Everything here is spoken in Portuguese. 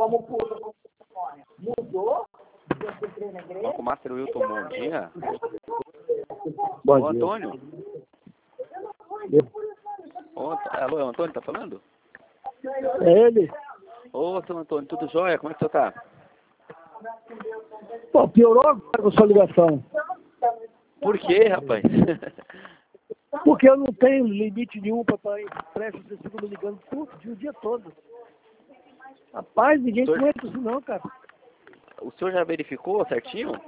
Banco Master Wilton, bom dia. Bom Ô, dia. Antônio. Alô, é o Antônio, tá falando? É ele? Ô, seu Antônio, tudo jóia? Como é que você tá? Pô, piorou agora com a sua ligação. Por quê, rapaz? Porque eu não tenho limite nenhum para pressa, vocês ficam me ligando o dia todo. Rapaz, ninguém aguenta isso não, cara. O senhor já verificou certinho?